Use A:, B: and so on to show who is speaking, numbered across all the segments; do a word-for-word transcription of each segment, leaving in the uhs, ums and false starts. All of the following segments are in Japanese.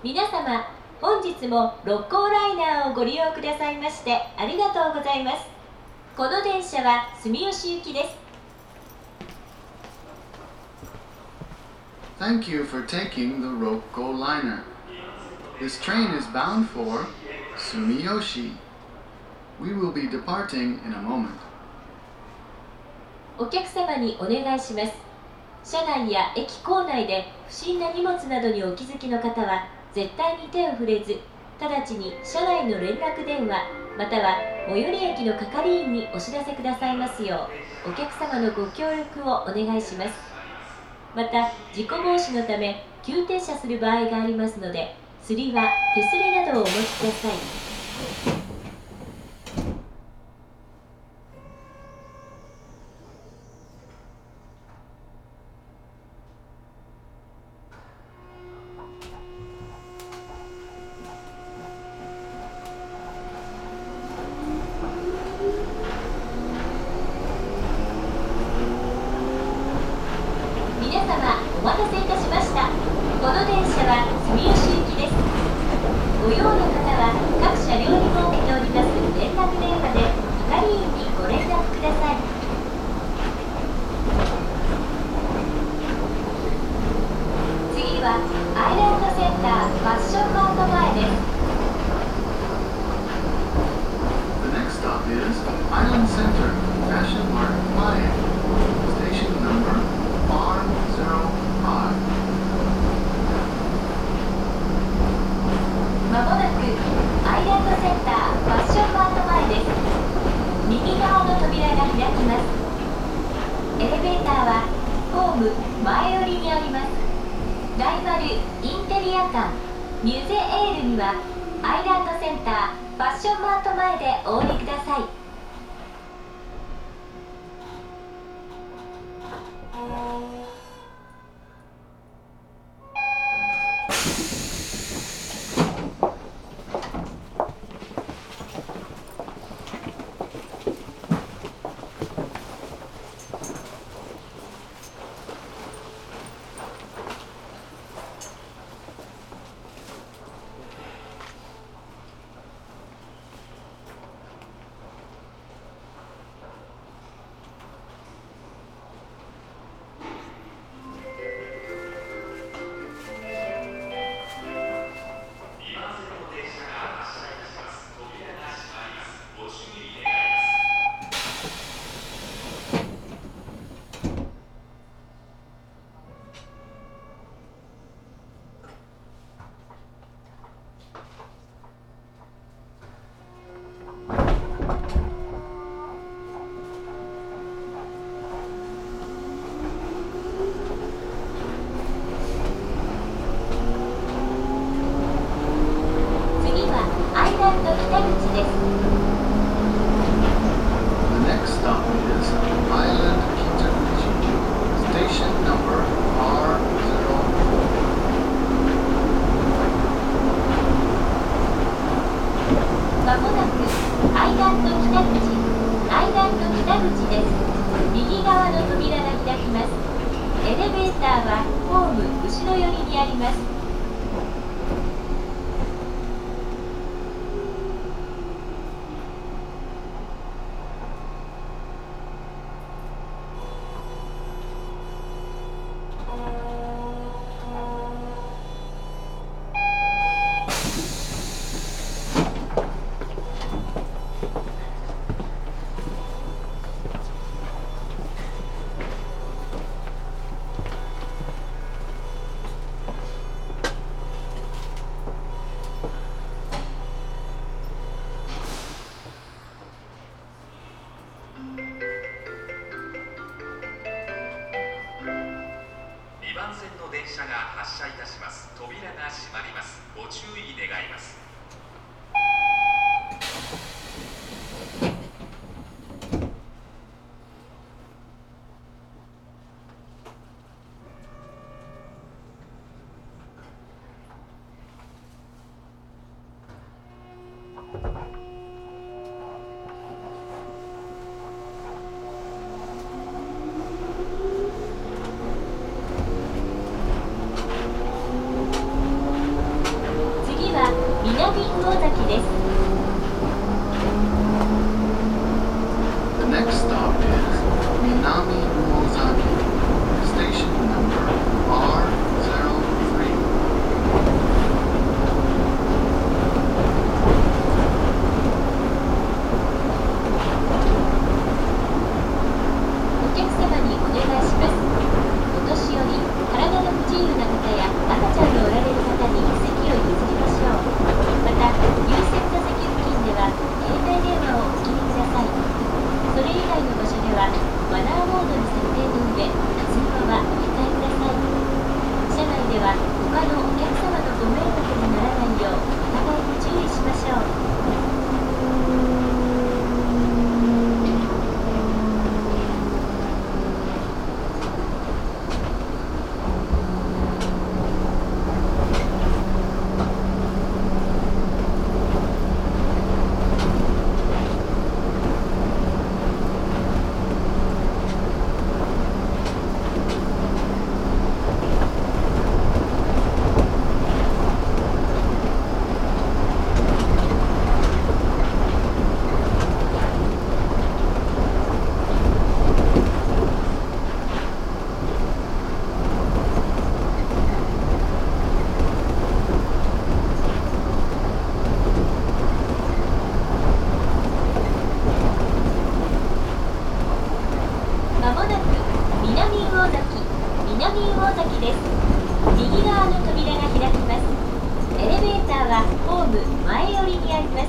A: 皆様、本日も六甲ライナーをご利用くださいましてありがとうございます。この電車は住吉行きです。
B: Thank you for taking the Rokko liner. This train is bound for Sumiyoshi. We will be departing in a moment.
A: お客様にお願いします。車内や駅構内で不審な荷物などにお気づきの方は絶対に手を触れず、直ちに車内の連絡電話または最寄り駅の係員にお知らせくださいますよう、お客様のご協力をお願いします。また、事故防止のため急停車する場合がありますので、すりは手すりなどをお持ちください。お待たせいたしました。この電車は住吉行きです。ご用の方は各車両に設けております連絡電話で係員にご連絡ください。次はアイランドセンターファッションマート前です。
B: The next stop is Island Center Fashion Mart Mae. Station number R zero five.
A: まもなくアイランドセンターファッションマート前です。右側の扉が開きます。エレベーターはホーム前寄りにあります。ライバルインテリア館ミュゼエールにはアイランドセンターファッションマート前でお降りください。 です。右側の扉が開きます。エレベーターはホーム前寄りにあります。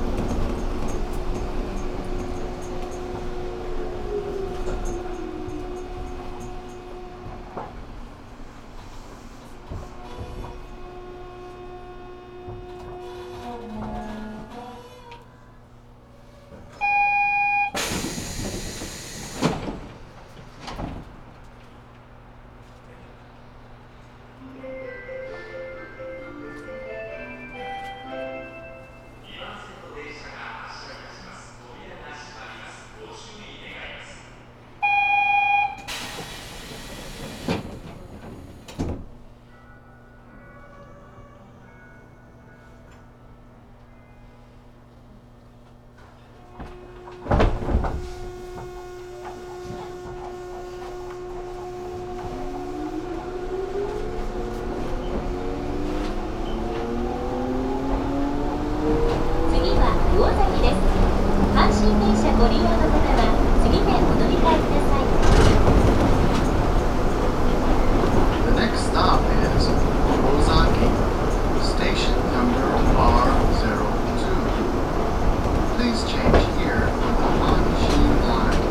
A: ご利用の方は次でお乗り換えください。
B: The next stop is Ozaki, station number R zero two. Please change here for the Hanshin line.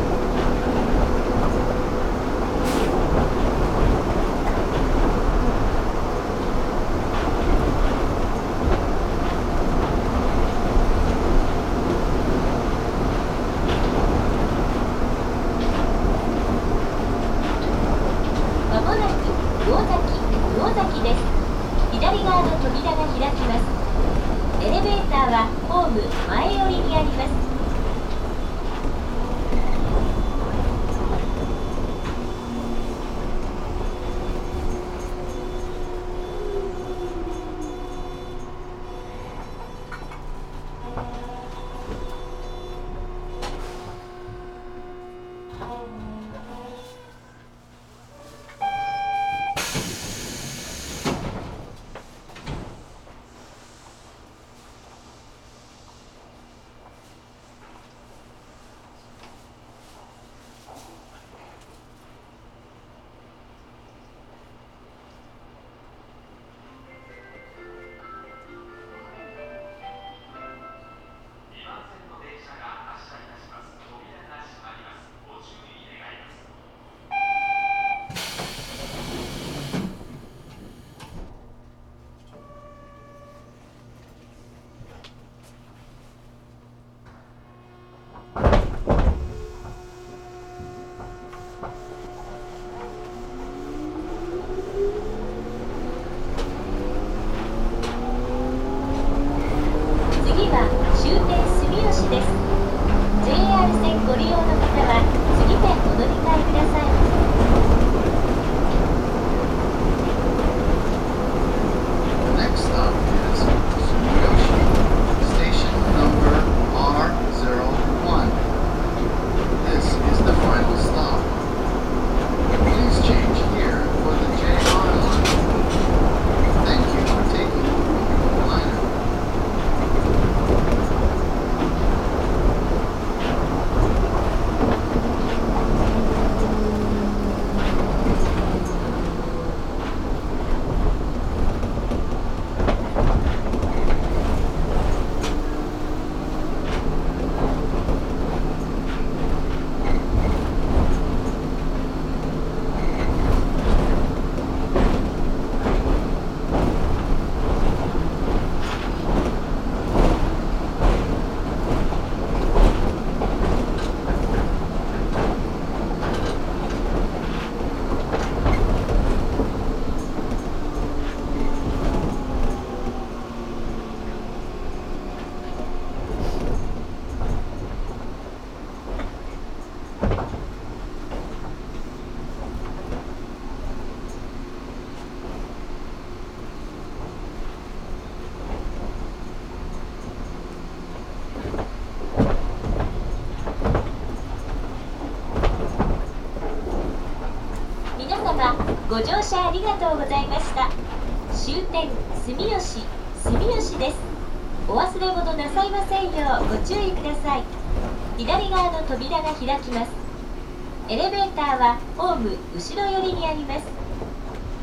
A: ご乗車ありがとうございました。終点住吉住吉です。お忘れ物なさいませんようご注意ください。左側の扉が開きます。エレベーターはホーム後ろ寄りにあります。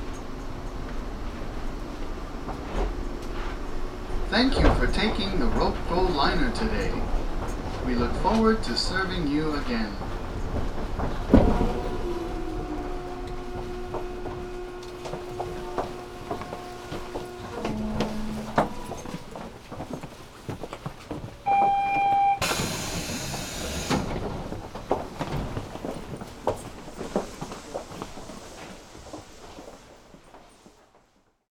B: Thank you for taking the Rope-Go liner today. We look forward to serving you again.